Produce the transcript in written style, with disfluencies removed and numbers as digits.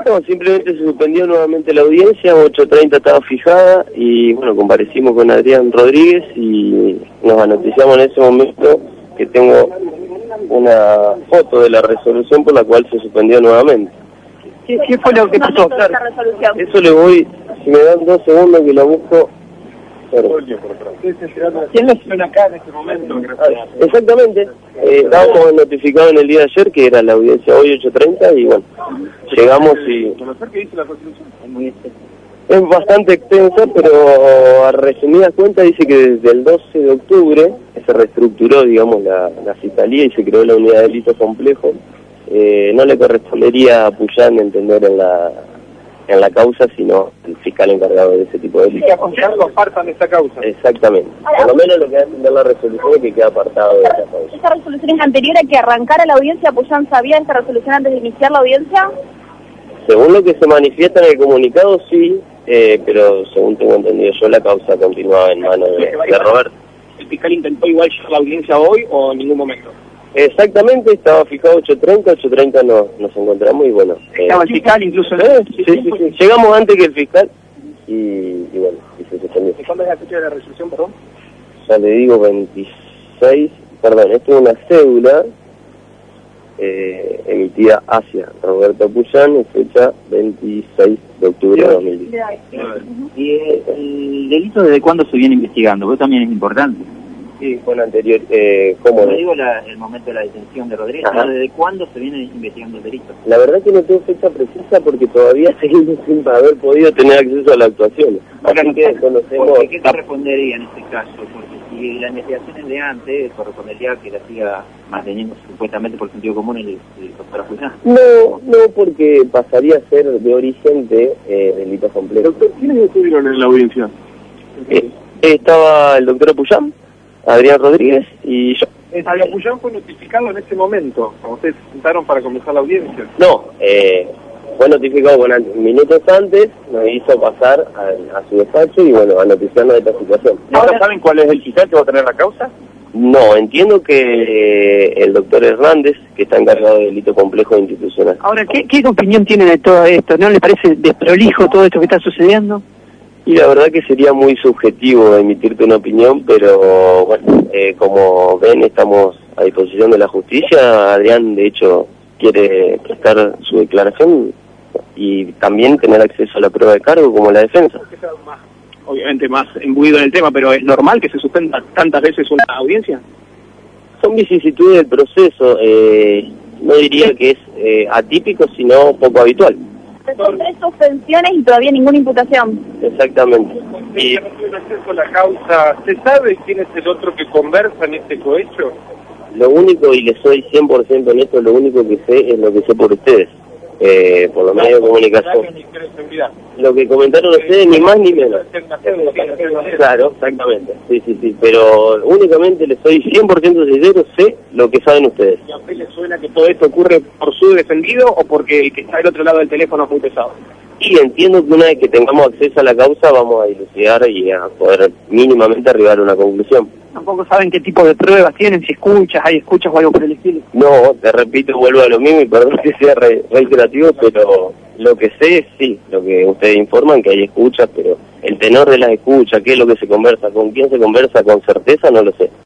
No, simplemente se suspendió nuevamente la audiencia, 8:30 estaba fijada y bueno, comparecimos con Adrián Rodríguez y nos anoticiamos en ese momento que tengo una foto de la resolución por la cual se suspendió nuevamente. ¿Qué fue lo que pasó? Eso le voy, si me dan 2 segundos que la busco. ¿Quién lo suena acá en este momento? Exactamente, estábamos notificados en el día de ayer que era la audiencia hoy 8:30 y bueno, llegamos y... ¿Qué dice la resolución? Es bastante extensa, pero a resumidas cuentas dice que desde el 12 de octubre se reestructuró, digamos, la fiscalía y se creó la unidad de delitos complejos. No le correspondería a Puyán entender en la causa, sino el fiscal encargado de ese tipo de delitos. Que a Carlos apartan de esta causa. Exactamente. Por lo menos lo que va a entender la resolución es que queda apartado de esa causa. ¿Esta resolución es anterior a que arrancara la audiencia? ¿Puyán sabía esta resolución antes de iniciar la audiencia? Según lo que se manifiesta en el comunicado, sí, pero según tengo entendido yo, la causa continuaba en manos de Roberto. ¿El fiscal intentó igual llevar la audiencia hoy o en ningún momento? Exactamente, estaba fijado 8:30 nos encontramos y bueno... ¿Estaba el fiscal incluso? Sí. Llegamos antes que el fiscal y bueno, y se suspendió. ¿Y cuándo es la fecha de la resolución, perdón? Ya le digo 26, perdón, esto es una cédula emitida hacia Roberto Puyán en fecha 26 de octubre de 2010. ¿Y el delito desde cuándo se viene investigando? Porque también es importante. Sí, fue el anterior, ¿cómo? No digo el momento de la detención de Rodríguez, sino desde cuándo se viene investigando el delito. La verdad que no tengo fecha precisa porque todavía seguimos sin haber podido tener acceso a la actuación. Así que conocemos... ¿Qué te respondería en este caso? Porque si la investigación es de antes, correspondería que la siga manteniendo supuestamente por sentido común el doctor Puyán. No, porque pasaría a ser de origen de delitos complejos. Doctor, ¿quiénes estuvieron en la audiencia? Estaba el doctor Puyán, Adrián Rodríguez y yo. Puyán fue notificado en ese momento, cuando ustedes se sentaron para comenzar la audiencia. No, fue notificado minutos antes, nos hizo pasar a su despacho y bueno, a noticiarnos de esta situación. ¿Ahora saben cuál es el fiscal que va a tener la causa? No, entiendo que el doctor Hernández, que está encargado de delito complejo institucional. Ahora, ¿qué opinión tiene de todo esto? ¿No le parece desprolijo todo esto que está sucediendo? Y la verdad que sería muy subjetivo emitirte una opinión, pero bueno, como ven, estamos a disposición de la justicia. Adrián, de hecho, quiere prestar su declaración y también tener acceso a la prueba de cargo como la defensa. Obviamente más imbuido en el tema, pero ¿es normal que se suspenda tantas veces una audiencia? Son vicisitudes del proceso, no diría que es atípico, sino poco habitual. Son 3 suspensiones y todavía ninguna imputación. Exactamente. Y con la causa, ¿se sabe quién es el otro que conversa en este cohecho? Lo único, y le soy 100% honesto, lo único que sé es lo que sé por ustedes, por los medios de comunicación. Lo que comentaron ustedes, ni más ni menos. Claro, exactamente. Sí, pero únicamente le soy 100% sincero, sé lo que saben ustedes. ¿Y a usted le suena que todo esto ocurre por su defendido o porque el que está del otro lado del teléfono es muy pesado? Y entiendo que una vez que tengamos acceso a la causa vamos a dilucidar y a poder mínimamente arribar a una conclusión. Tampoco saben qué tipo de pruebas tienen, si hay escuchas o algo por el estilo. No, te repito, vuelvo a lo mismo y perdón que sea reiterativo, pero lo que sé es sí, lo que ustedes informan, que hay escuchas, pero el tenor de las escuchas, qué es lo que se conversa, con quién se conversa con certeza, no lo sé.